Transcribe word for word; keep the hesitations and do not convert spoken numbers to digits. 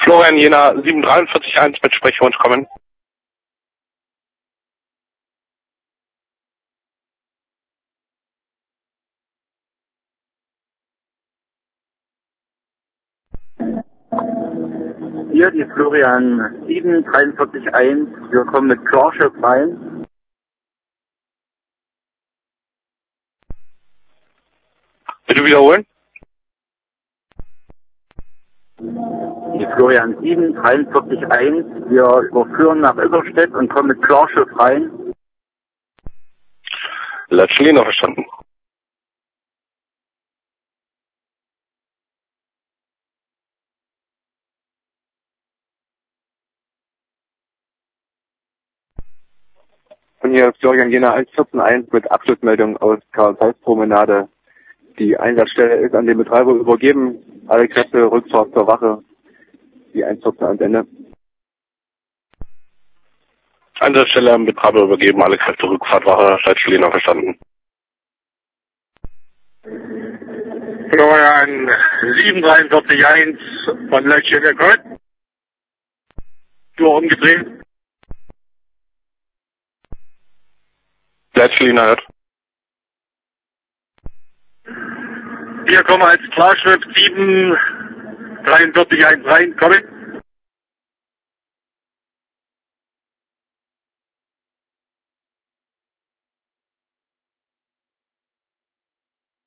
Florian Jena sieben drei vier eins mit Sprechwunsch kommen. Hier die Florian sieben drei vier eins, wir kommen mit Clarschiff rein. Bitte wiederholen. Die Florian sieben drei vier eins, wir überführen nach Überstedt und kommen mit Clarschiff rein. Latschlino verstanden. Und hier Florian Jena eins vier eins mit Abschlussmeldung aus Karl-Zeiss-Promenade. Die Einsatzstelle ist an den Betreiber übergeben. Alle Kräfte Rückfahrt zur Wache. Die eins vier eins Ende. Einsatzstelle am Betreiber übergeben, alle Kräfte Rückfahrt, Wache, Latschlino verstanden. Florian sieben drei vier eins von Latschlino kommen. Tour umgedreht. Latschlino hört. Wir kommen als Clarschiff sieben drei vier eins rein, kommen.